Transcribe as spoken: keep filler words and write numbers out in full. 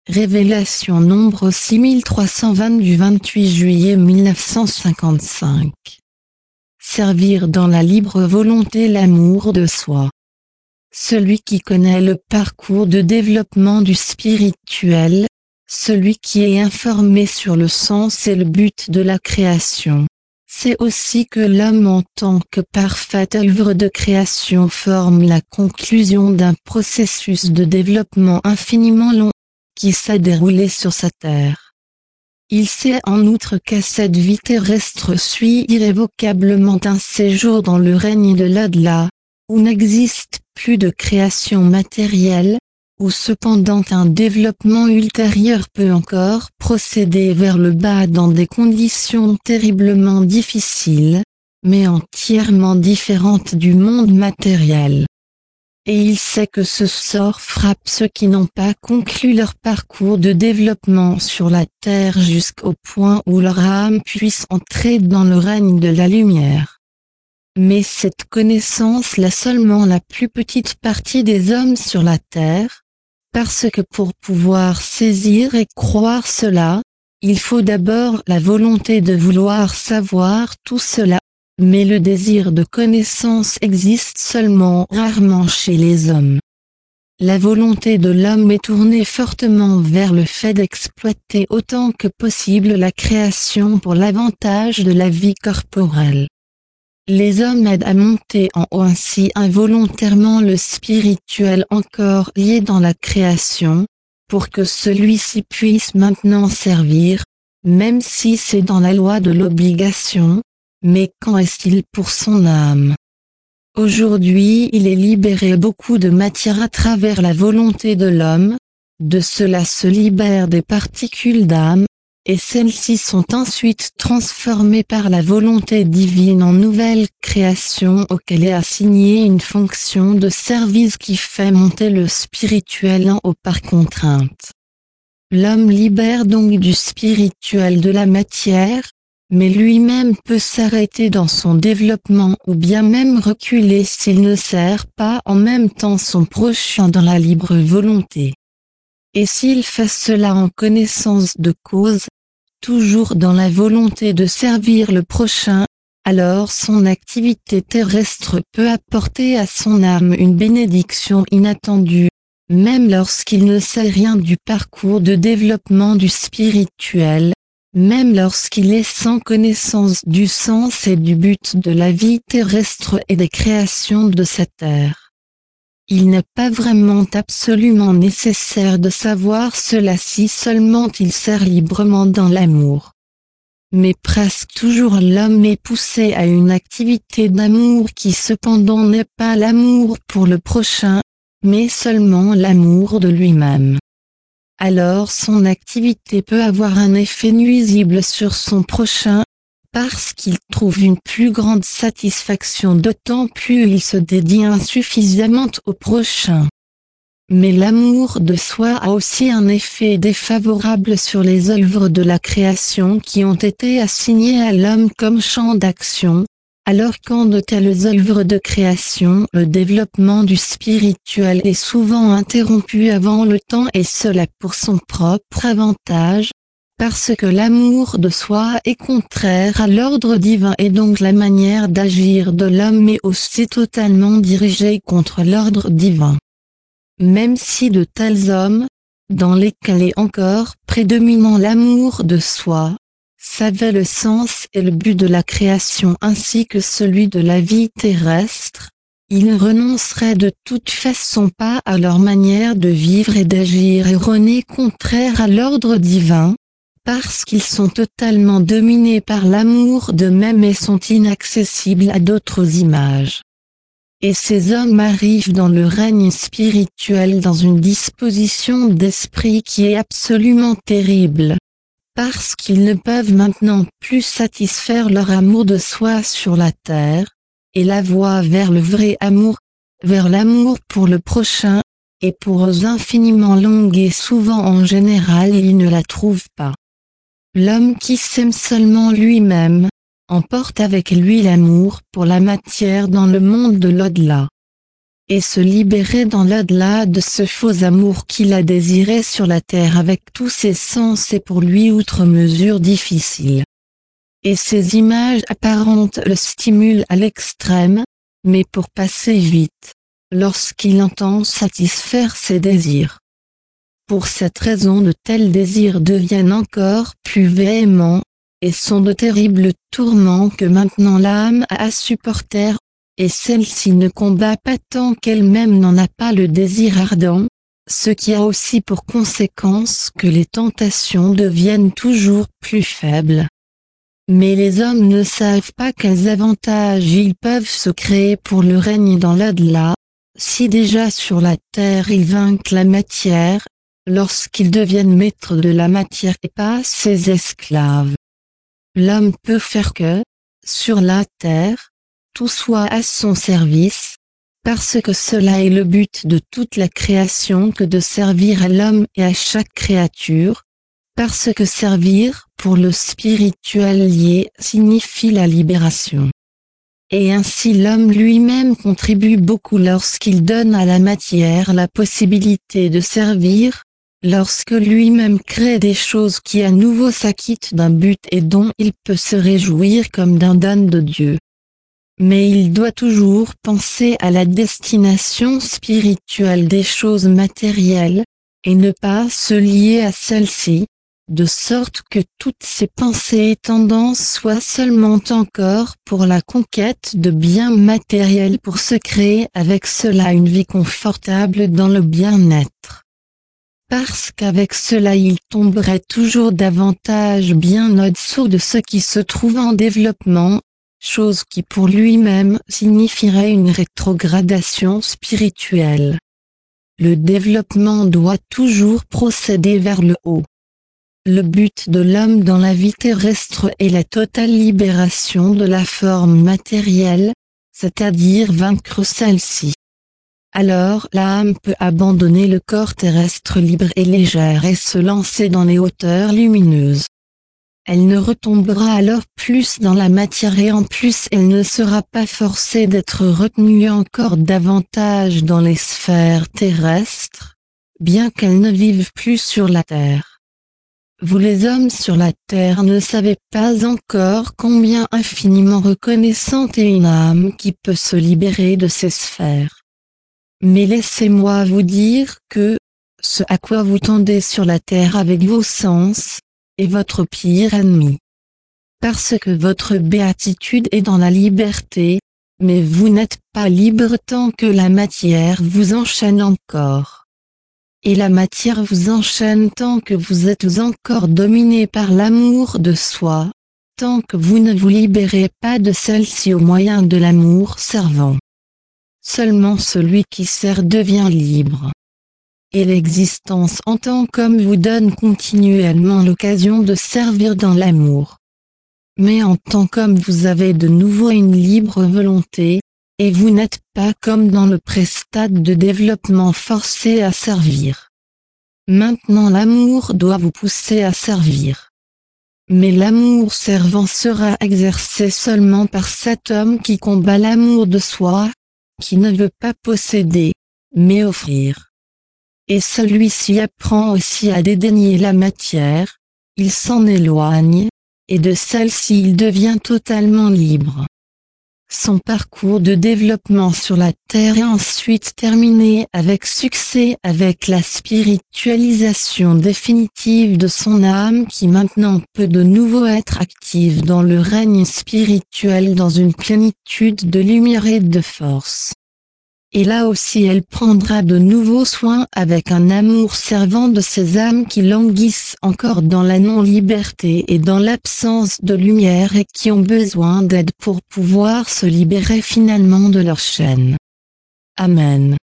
Révélation nombre six mille trois cent vingt du vingt-huit juillet mille neuf cent cinquante-cinq. Servir dans la libre volonté l'amour de soi. Celui qui connaît le parcours de développement du spirituel, celui qui est informé sur le sens et le but de la création, sait aussi que l'homme en tant que parfaite œuvre de création forme la conclusion d'un processus de développement infiniment long, qui s'est déroulé sur sa terre. Il sait en outre qu'à cette vie terrestre suit irrévocablement un séjour dans le règne de l'au-delà, où n'existe plus de création matérielle, où cependant un développement ultérieur peut encore procéder vers le bas dans des conditions terriblement difficiles, mais entièrement différentes du monde matériel. Et il sait que ce sort frappe ceux qui n'ont pas conclu leur parcours de développement sur la terre jusqu'au point où leur âme puisse entrer dans le règne de la lumière. Mais cette connaissance l'a seulement la plus petite partie des hommes sur la terre, parce que pour pouvoir saisir et croire cela, il faut d'abord la volonté de vouloir savoir tout cela. Mais le désir de connaissance existe seulement rarement chez les hommes. La volonté de l'homme est tournée fortement vers le fait d'exploiter autant que possible la création pour l'avantage de la vie corporelle. Les hommes aident à monter en haut ainsi involontairement le spirituel encore lié dans la création, pour que celui-ci puisse maintenant servir, même si c'est dans la loi de l'obligation. Mais qu'en est-il pour son âme? Aujourd'hui il est libéré beaucoup de matière à travers la volonté de l'homme, de cela se libèrent des particules d'âme, et celles-ci sont ensuite transformées par la volonté divine en nouvelles créations auxquelles est assignée une fonction de service qui fait monter le spirituel en haut par contrainte. L'homme libère donc du spirituel de la matière, mais lui-même peut s'arrêter dans son développement ou bien même reculer s'il ne sert pas en même temps son prochain dans la libre volonté. Et s'il fait cela en connaissance de cause, toujours dans la volonté de servir le prochain, alors son activité terrestre peut apporter à son âme une bénédiction inattendue, même lorsqu'il ne sait rien du parcours de développement du spirituel. Même lorsqu'il est sans connaissance du sens et du but de la vie terrestre et des créations de cette terre. Il n'est pas vraiment absolument nécessaire de savoir cela si seulement il sert librement dans l'amour. Mais presque toujours l'homme est poussé à une activité d'amour qui cependant n'est pas l'amour pour le prochain, mais seulement l'amour de lui-même. Alors son activité peut avoir un effet nuisible sur son prochain, parce qu'il trouve une plus grande satisfaction d'autant plus il se dédie insuffisamment au prochain. Mais l'amour de soi a aussi un effet défavorable sur les œuvres de la création qui ont été assignées à l'homme comme champ d'action. Alors qu'en de telles œuvres de création le développement du spirituel est souvent interrompu avant le temps et cela pour son propre avantage, parce que l'amour de soi est contraire à l'ordre divin et donc la manière d'agir de l'homme est aussi totalement dirigée contre l'ordre divin. Même si de tels hommes, dans lesquels est encore prédominant l'amour de soi, savaient le sens et le but de la création ainsi que celui de la vie terrestre, ils renonceraient de toute façon pas à leur manière de vivre et d'agir erronée contraire à l'ordre divin, parce qu'ils sont totalement dominés par l'amour d'eux-mêmes et sont inaccessibles à d'autres images. Et ces hommes arrivent dans le règne spirituel dans une disposition d'esprit qui est absolument terrible. Parce qu'ils ne peuvent maintenant plus satisfaire leur amour de soi sur la terre, et la voie vers le vrai amour, vers l'amour pour le prochain, est pour eux infiniment longue et souvent en général ils ne la trouvent pas. L'homme qui s'aime seulement lui-même, emporte avec lui l'amour pour la matière dans le monde de l'au-delà. et se libérer dans l'au-delà de ce faux amour qu'il a désiré sur la terre avec tous ses sens est pour lui outre mesure difficile. Et ces images apparentes le stimulent à l'extrême, mais pour passer vite, lorsqu'il entend satisfaire ses désirs. Pour cette raison de tels désirs deviennent encore plus véhéments, et sont de terribles tourments que maintenant l'âme a à supporter, et celle-ci ne combat pas tant qu'elle-même n'en a pas le désir ardent, ce qui a aussi pour conséquence que les tentations deviennent toujours plus faibles. Mais les hommes ne savent pas quels avantages ils peuvent se créer pour le règne dans l'au-delà, si déjà sur la terre ils vainquent la matière, lorsqu'ils deviennent maîtres de la matière et pas ses esclaves. L'homme peut faire que, sur la terre, tout soit à son service, parce que cela est le but de toute la création que de servir à l'homme et à chaque créature, parce que servir, pour le spirituel lié, signifie la libération. Et ainsi l'homme lui-même contribue beaucoup lorsqu'il donne à la matière la possibilité de servir, lorsque lui-même crée des choses qui à nouveau s'acquittent d'un but et dont il peut se réjouir comme d'un don de Dieu. Mais il doit toujours penser à la destination spirituelle des choses matérielles, et ne pas se lier à celles-ci, de sorte que toutes ses pensées et tendances soient seulement encore pour la conquête de biens matériels pour se créer avec cela une vie confortable dans le bien-être. Parce qu'avec cela il tomberait toujours davantage bien au-dessous de ce qui se trouve en développement, chose qui pour lui-même signifierait une rétrogradation spirituelle. Le développement doit toujours procéder vers le haut. Le but de l'homme dans la vie terrestre est la totale libération de la forme matérielle, c'est-à-dire vaincre celle-ci. Alors l'âme peut abandonner le corps terrestre libre et légère et se lancer dans les hauteurs lumineuses. Elle ne retombera alors plus dans la matière et en plus elle ne sera pas forcée d'être retenue encore davantage dans les sphères terrestres, bien qu'elle ne vive plus sur la terre. Vous les hommes sur la terre ne savez pas encore combien infiniment reconnaissante est une âme qui peut se libérer de ces sphères. Mais laissez-moi vous dire que, ce à quoi vous tendez sur la terre avec vos sens, est votre pire ennemi. Parce que votre béatitude est dans la liberté, mais vous n'êtes pas libre tant que la matière vous enchaîne encore. Et la matière vous enchaîne tant que vous êtes encore dominé par l'amour de soi, tant que vous ne vous libérez pas de celle-ci au moyen de l'amour servant. Seulement celui qui sert devient libre. Et l'existence en tant qu'homme vous donne continuellement l'occasion de servir dans l'amour. Mais en tant qu'homme vous avez de nouveau une libre volonté, et vous n'êtes pas comme dans le pré-stade de développement forcé à servir. Maintenant l'amour doit vous pousser à servir. Mais l'amour servant sera exercé seulement par cet homme qui combat l'amour de soi, qui ne veut pas posséder, mais offrir. Et celui-ci apprend aussi à dédaigner la matière, il s'en éloigne, et de celle-ci il devient totalement libre. Son parcours de développement sur la terre est ensuite terminé avec succès avec la spiritualisation définitive de son âme qui maintenant peut de nouveau être active dans le règne spirituel dans une plénitude de lumière et de force. Et là aussi elle prendra de nouveaux soins avec un amour servant de ces âmes qui languissent encore dans la non-liberté et dans l'absence de lumière et qui ont besoin d'aide pour pouvoir se libérer finalement de leur chaîne. Amen.